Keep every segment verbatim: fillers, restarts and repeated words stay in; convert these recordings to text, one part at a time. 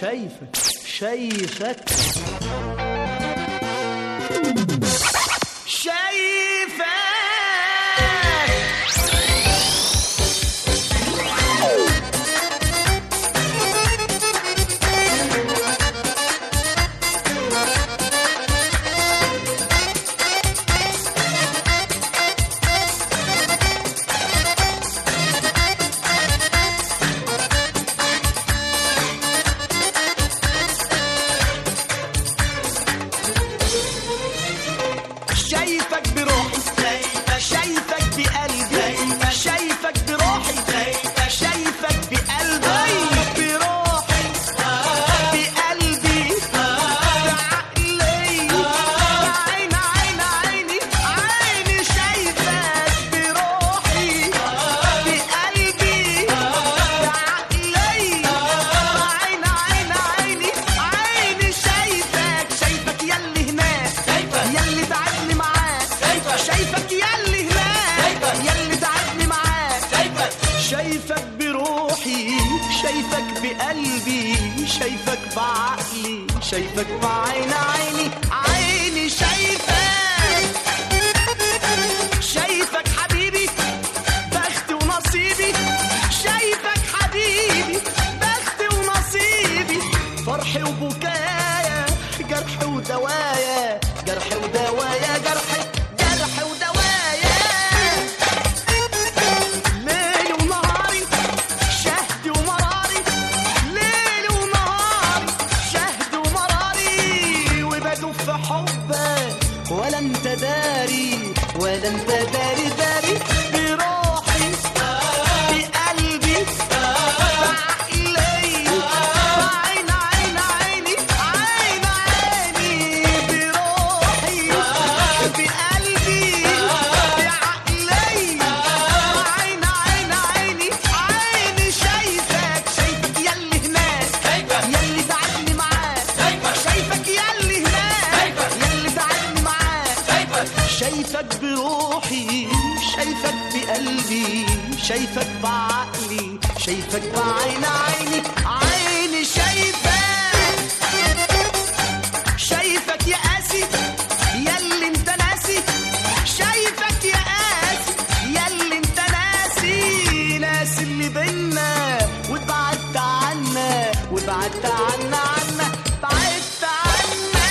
شايفك شايفك شايفك شايفك بروحي شايفك بقلبي شايفك بروحي شايفك بقلبي بروحي بقلبي بعقلي بعين عين عيني عيني شايفك بروحي بقلبي بعقلي بعين عين عيني عيني شايفك شايفك ياللي هناك ياللي تعبني معاك شايفك ياللي هناك ياللي تعبني معاك شايفك بروحي شايفك بقلبي شايفك بعقلي شايفك بعين عيني عيني شايفك شايفك حبيبي بختي ونصيبي شايفك حبيبي بختي ونصيبي فرحي وبكايا جرحي ودوايا جرحي ودوايا جرحي جرحي ودوايا ليلي ونهاري شهدي ومراري ليلي ونهاري شهدي ومراري وبدوب في حبك ولا انت داري ولا انت داري داري بروحي بقلبي بعقلي بعين عين عيني عين عيني بروحي بقلبي بعقلي بعين عين عيني عيني شايفك شايفك ياللي هناك ياللي تعبني معاك شايفك ياللي هناك ياللي تعبني معاك شايفك بروحي شايفك بقلبي شايفك بعقلي شايفك بعين عيني عيني شايفك شايفك يا قاسي ياللي انت ناسي شايفك يا قاسي ياللي انت ناسي ناسي اللي بينا وبعدت عنا وبعدت عنا عنا بعدت عنا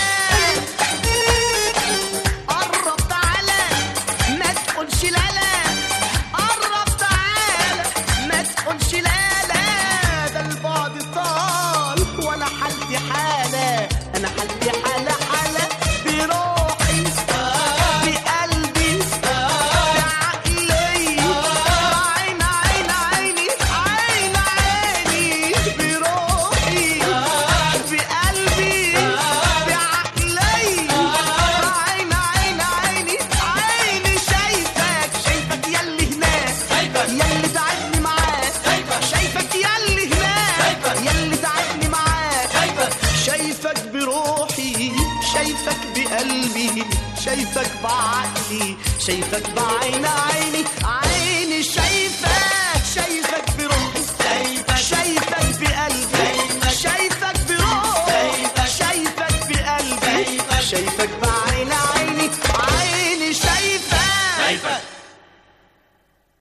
قرب تعالى ما تقولش لا لا قرب تعالى ما تقولش لا لا ده البعد طال وانا حالتي حالة انا حالتي حالة حالة بروحي بقلبي بعقلي بعين عين عيني عين عيني بروحي بقلبي بعقلي بعين عين عيني عيني شايفك شايفك ياللي هناك ياللي تعبني معاك شايفك ياللي هناك ياللي تعبني معاك شايفك بروحي شايفك بقلبي شايفك بعقلي شايفك بعين عيني